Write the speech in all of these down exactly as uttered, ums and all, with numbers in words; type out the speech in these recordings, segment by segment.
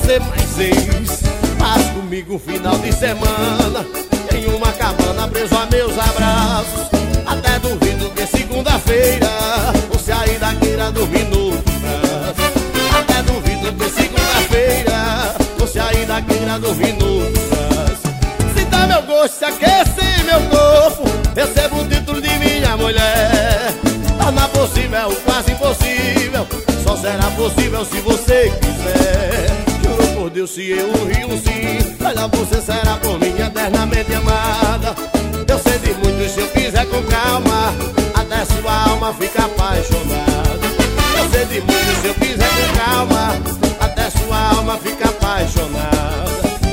ser mais ex. Faz comigo um final de semana em uma cabana preso a meus abraços. Até duvido que segunda-feira você ainda queira dormir no braço. Até duvido que segunda-feira você ainda queira dormir no braço. Sinta meu gosto, se aquecer meu corpo, recebo o título de minha mulher. Torna possível o quase impossível, só será possível se você quiser. Juro por Deus, se eu rio sim, olha, você será por mim eternamente amada. Eu sei de muito, se eu fizer com calma, até sua alma fica apaixonada. Eu sei de muito, se eu fizer com calma, até sua alma fica apaixonada.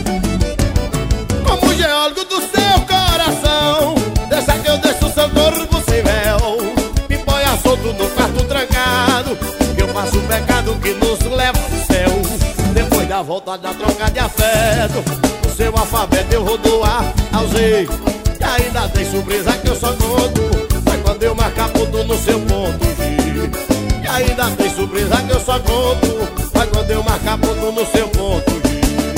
Como geólogo do seu coração, deixa que eu deixo o seu corpo sem véu. Me ponha solto no quarto trancado, que eu faço o pecado que nos leva ao céu. Depois da volta da troca de afeto, o seu alfabeto eu vou doar ao Z. E ainda tem surpresa que eu só conto mas quando eu marcar ponto no seu ponto G. E ainda tem surpresa que eu só conto mas quando eu marcar ponto no seu ponto G.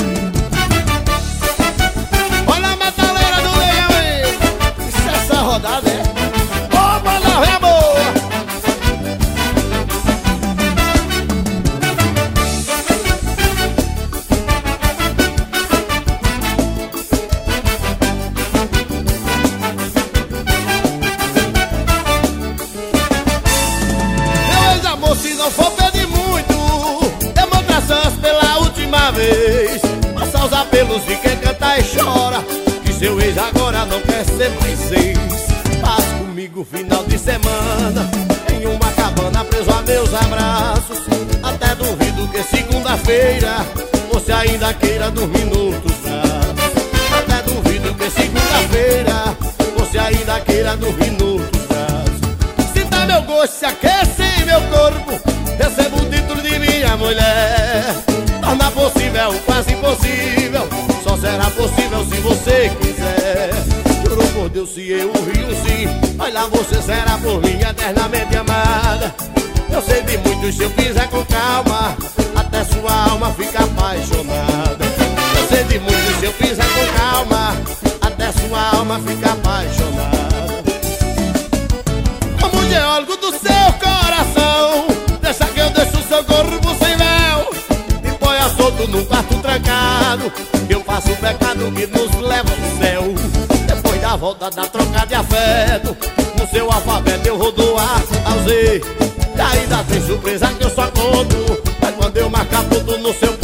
Olha a metaleira do leão aí. Isso é essa rodada, é? Ô, manda ver, boa! Se não for pedir muito, demonstrações pela última vez. Passa os apelos de quem canta e chora, que seu ex agora não quer ser mais ex. Faz comigo final de semana em uma cabana preso a meus abraços. Até duvido que segunda-feira você ainda queira dormir nos braços. Até duvido que segunda-feira você ainda queira dormir nos braços. Sinta meu gosto, se aquece meu corpo, recebo o título de minha mulher. Torna possível o quase impossível, só será possível se você quiser. Juro por Deus, se eu rio sim, olha, você será por mim eternamente amada. Eu sei de muito, se eu fizer com calma, até sua alma fica apaixonada. Eu sei de muito, se eu fizer com calma, até sua alma fica apaixonada. Como geólogo do seu coração, deixa que eu deixo o seu corpo sem véu. Me ponha solto num quarto trancado, que eu faço o pecado que nos leva ao céu. Depois da volta da troca de afeto, no seu alfabeto eu vou doar ao Z. E ainda tem surpresa que eu só conto mas quando eu marcar ponto no seu